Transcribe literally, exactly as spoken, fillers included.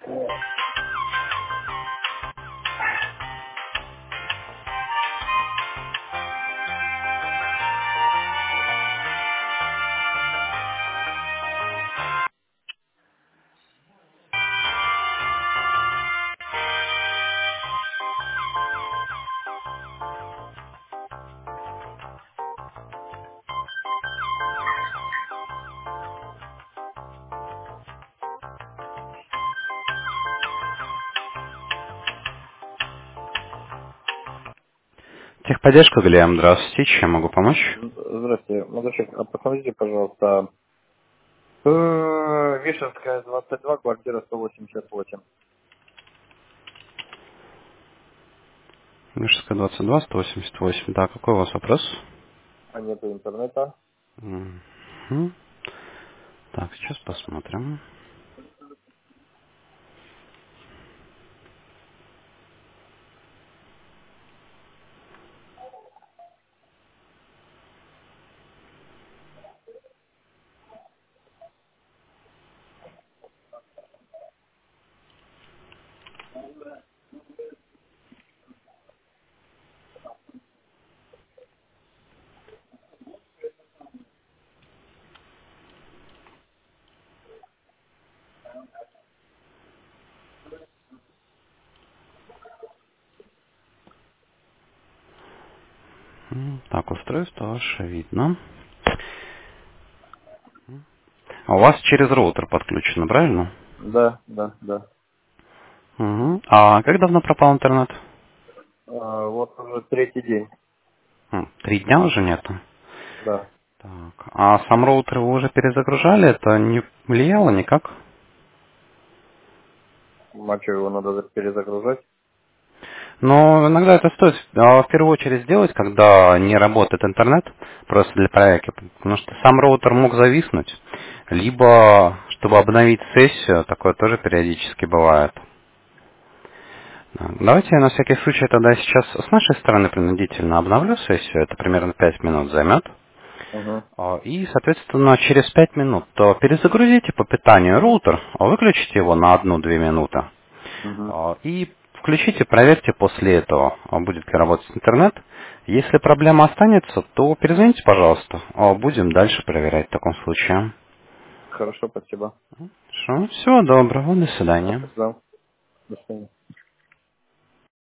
Техподдержка, Галиям, здравствуйте. Чем могу помочь? Здравствуйте, молодой а посмотрите, пожалуйста, э, Вишенская, двадцать два, квартира сто восемьдесят восемь. Мишевская, двадцать два, сто восемьдесят восемь. Да, какой у вас вопрос? А нету интернета. Мгм. Так, сейчас посмотрим. М, Так, устройство ваше видно. А у вас через роутер подключено, правильно? Да, да, да. Мгм. А как давно пропал интернет? А, вот уже третий день, М, Три дня уже нету. да. Так. А сам роутер вы уже перезагружали? Это не влияло никак? А что, его надо перезагружать? Но иногда это стоит а, в первую очередь сделать, когда не работает интернет, просто для проверки, потому что сам роутер мог зависнуть, либо, чтобы обновить сессию, такое тоже периодически бывает. Так, давайте я на всякий случай тогда сейчас с нашей стороны принудительно обновлю сессию, это примерно пять минут займет. Угу, А, И, соответственно, через пять минут то перезагрузите по питанию роутер, а выключите его на одну-две минуты. угу. А, И включите, проверьте после этого, а будет ли работать интернет. Если проблема останется, то перезвоните, пожалуйста. а Будем дальше проверять в таком случае. Хорошо, спасибо. Хорошо. Всего доброго. До Да, свидания. спасибо. До свидания.